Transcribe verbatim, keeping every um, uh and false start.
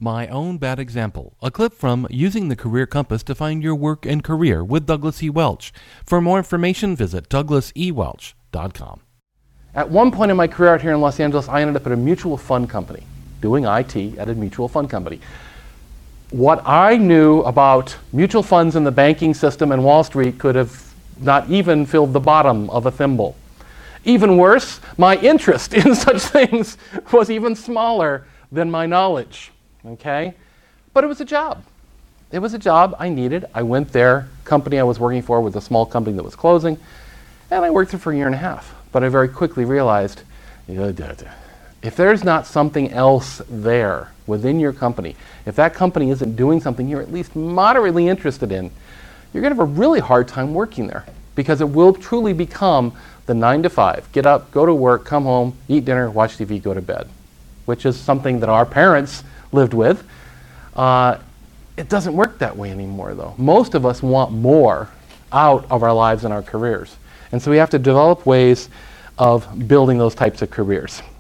My Own Bad Example, a clip from Using the Career Compass to Find Your Work and Career with Douglas E. Welch. For more information, visit douglas e welch dot com. At one point in my career out here in Los Angeles, I ended up at a mutual fund company, doing I T at a mutual fund company. What I knew about mutual funds and the banking system and Wall Street could have not even filled the bottom of a thimble. Even worse, my interest in such things was even smaller than my knowledge. Okay? But it was a job. It was a job I needed. I went there. Company I was working for was a small company that was closing, and I worked there for a year and a half. But I very quickly realized, if there's not something else there within your company, if that company isn't doing something you're at least moderately interested in, you're going to have a really hard time working there, because it will truly become the nine to five. Get up, go to work, come home, eat dinner, watch T V, go to bed, which is something that our parents lived with. Uh, it doesn't work that way anymore, though. Most of us want more out of our lives and our careers. And so we have to develop ways of building those types of careers.